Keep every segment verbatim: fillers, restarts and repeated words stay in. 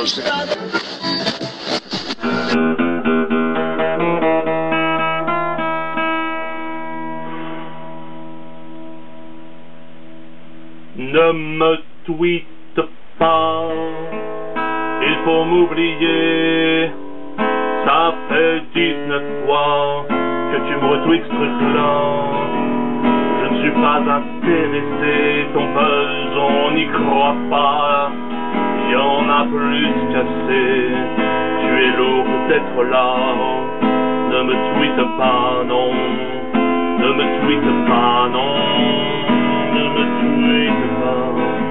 Ne me tweete pas, il faut m'oublier. Ça fait dix-neuf fois que tu me retweets ce truc-là. Je ne suis pas intéressé, ton buzz on n'y croit pas. Y en a plus qu'assez, tu es lourd d'être là. Ne me tweete pas, non. Ne me tweete pas, non. Ne me tweete pas.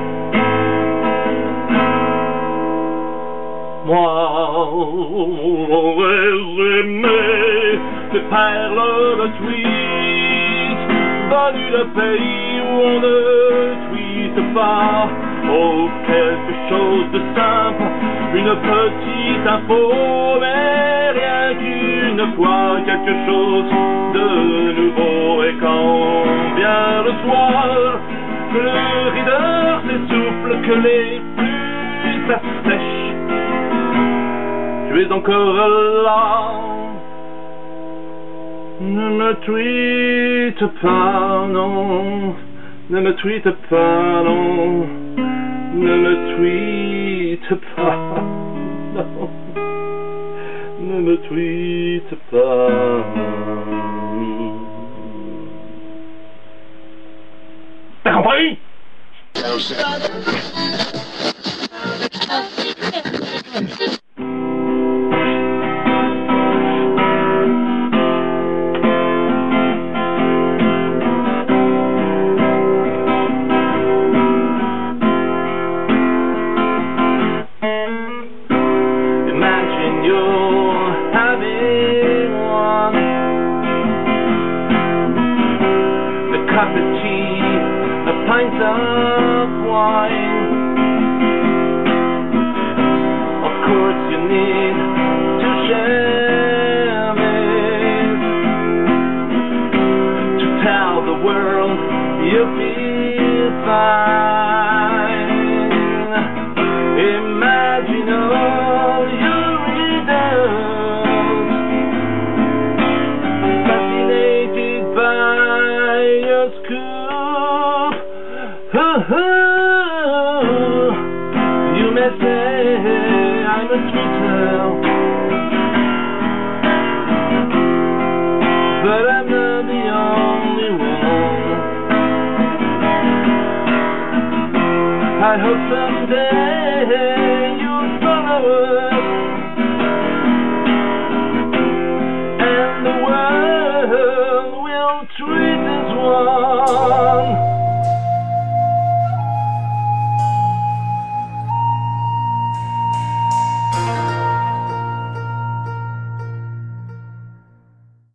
Moi, j'aurais aimé te perles de tweet, venu le pays où on ne tweete pas. Oh, quelque chose de simple, une petite info, mais rien qu'une fois, quelque chose de nouveau. Et quand vient le soir, que le rideau s'essouffle, que les pluies s'assèchent, tu es encore là. Ne me tweete pas, non. Ne me tweete pas, non. Ne me tweete pas, non. Ne me tweete pas. T'as compris? Cup of tea, a pint of wine. Of course you need to share it, to tell the world you feel fine. Imagine all your readers fascinated by your scoop. Oh, oh. You may say I'm a tweeter, but I'm not the only one. I hope someday you'll follow us, and the world will treat us well.